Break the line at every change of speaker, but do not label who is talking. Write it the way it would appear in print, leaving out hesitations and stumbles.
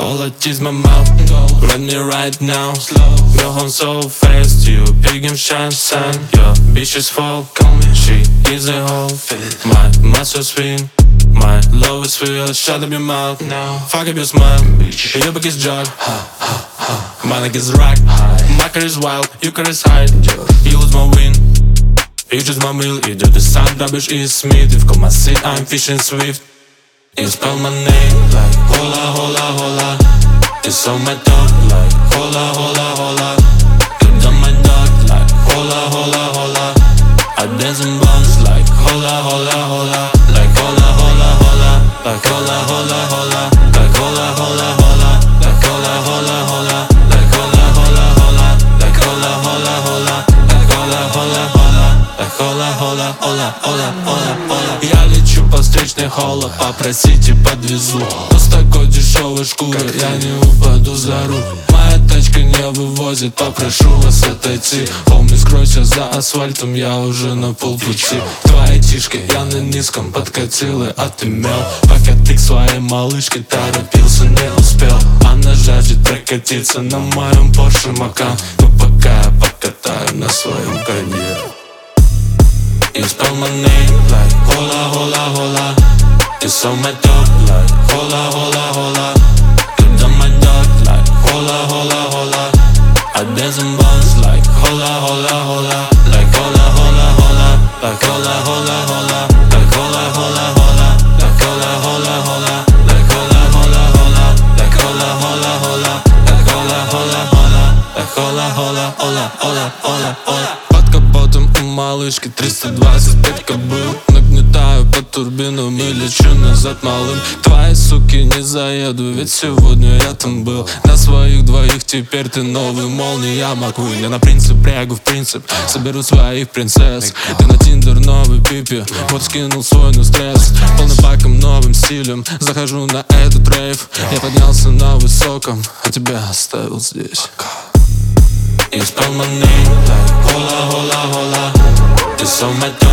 Cola tease my mouth, run me right now. Go home so fast, you big and shine sun. Your bitch is full, she is a hoe. My muscle swing, my love is real. Shut up your mouth now. Fuck up your smile, your back is jog. My leg is rock, my car is wild, your car is hide. You lose my win, you just my meal. Идет и сам, рабишь и Смит. И в Kumasi, I'm fishing swift. You spell my name like hola, hola, hola. It's on my dog like hola, hola, hola. You're on my dog like hola, hola, hola. I dance and bounce like hola, hola, hola. Like hola, hola, hola. Like hola, hola, hola. Like hola, hola, hola. Like hola, hola, hola. Like hola, hola, hola. Like hola, hola, hola. Like hola, hola, hola. Like hola, hola, hola, hola, hola, hola. Я лечу по встречной холла, попросите подвезу. Но с такой дешевой шкурой я не упаду за руль. Моя тачка не вывозит, попрошу вас отойти. Помни, скройся за асфальтом, я уже на полпути. Твои тишки я на низком подкатил и отымел. Пока ты к своей малышке торопился, не успел. Она жаждет прокатиться на моем Porsche Macan. Но пока я покатаю на своем коне. You spell my name like hola, hola, hola. It's on my dog like hola, hola, hola. You're on my dog like hola, hola, hola. I dance and bounce like hola, hola, hola. Like hola, hola, hola. Like hola, hola, hola. Like hola, hola, hola. Like hola, hola, hola. Like hola, hola, hola. Like hola, hola, hola. Like hola, hola, hola. Like hola, hola, hola, hola, hola, hola. Под капотом у малышки 325 кобыл. Нагнетаю по турбинам и лечу назад малым. Твои суки не заеду, ведь сегодня я там был. На своих двоих теперь ты новый молния Маккуин. Я на принцип прягу в принцип, соберу своих принцесс. Ты на тиндер новый пипи, вот скинул свой на стресс. Полным паком, новым стилем, захожу на этот рейв. Я поднялся на высоком, а тебя оставил здесь. You spell my name like hola, hola, hola. It's on my